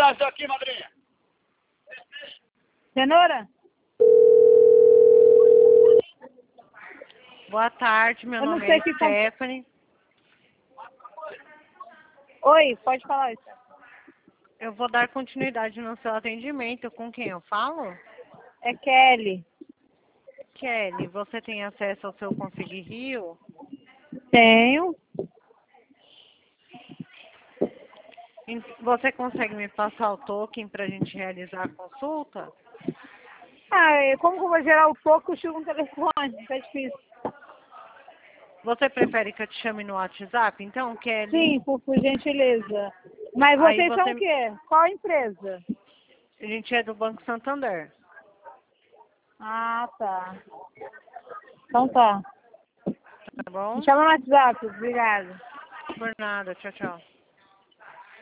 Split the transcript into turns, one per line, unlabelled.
tirar isso aqui, madrinha.
Cenoura?
Boa tarde, meu nome é Stephanie.
Oi, pode falar isso.
Eu vou dar continuidade no seu atendimento. Com quem eu falo?
É Kelly.
Kelly, você tem acesso ao seu Conselho Rio?
Tenho.
Você consegue me passar o token para a gente realizar a consulta?
Como que eu vou gerar o pouco, eu chego no telefone, tá difícil.
Você prefere que eu te chame no WhatsApp, então, Kelly?
Sim, por gentileza. Mas vocês são o quê? Qual empresa?
A gente é do Banco Santander.
Ah, tá. Então tá.
Tá bom?
Me chama no WhatsApp, obrigada.
Por nada, tchau, tchau.